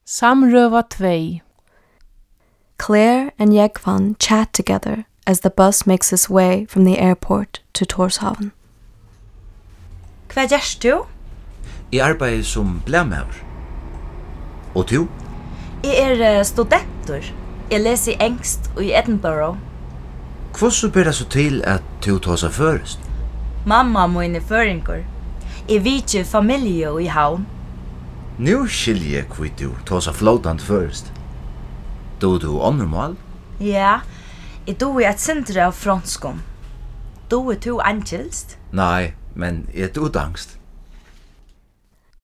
Samrøva 2. Claire and Jegvan chat together as the bus makes its way from the airport to Tórshavn. Hva gjørs du? Jeg arbeider som blæmær. Og du? Jeg studenter. Jeg leser engst i Edinburgh. Hvordan ber det så til at du tar seg først? Mamma min føringer. Jeg vet ikke familie i havn. Nu skiljer jeg hva du tar seg flåtant først. Du åndermål? Ja, jeg do et sindre av franskom. Do to angels? Nei, men jeg er utangst.